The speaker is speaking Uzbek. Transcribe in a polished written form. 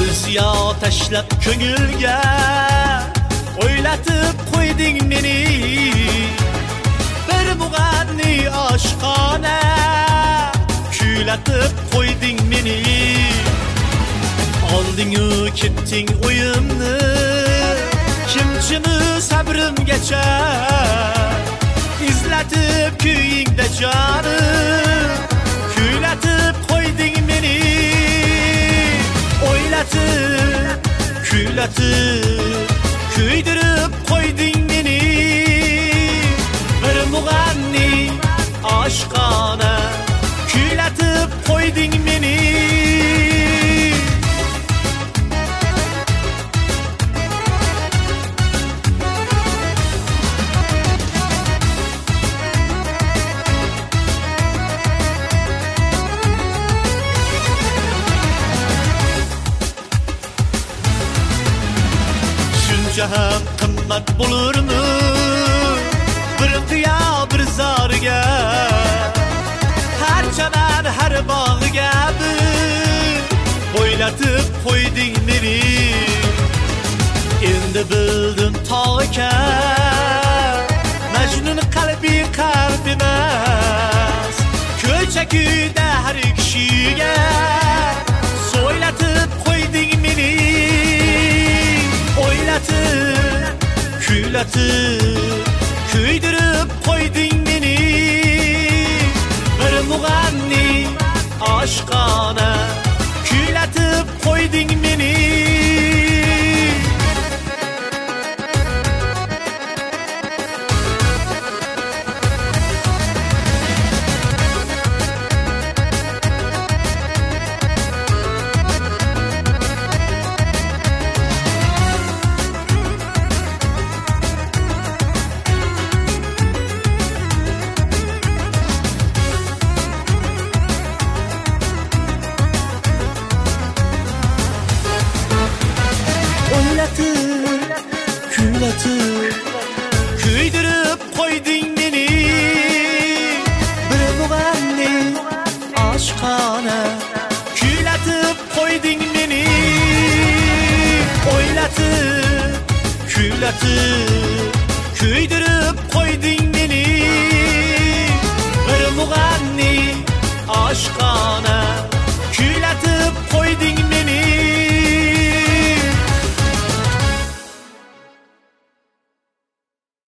ziyo tashlab ko'ngilga o'ylatib qo'yding meni bir mug'anni oshqona kuylatib qo'yding meni oldingu ketding o'yimni kimchini sabrimgacha izlatib kuyingda jonim kuylatib qo'yding meni o'ylatib kuylatib kuydirib qo'yding meni bir mug'anni oshqona kuylatib qo'yding meni ham qimmat bo'lurmi bir qiyo bir zoriga har chaman har bog'iga o'ylatib qo'yding meni endi bildim to'ka majnun qalbi qalb emas ko'cha-kuyda har kishiga so'ylatib qo'yding meni o'ylatib kuylatib kuydirib qo'yding meni bir mug'anni oshqona kuylatib qo'yding meni kuydirib qo'yding meni bir mug'anni oshqona kuylatib qo'yding meni o'ylatib kuylatib kuydirib qo'yding meni bir mug'anni oshqona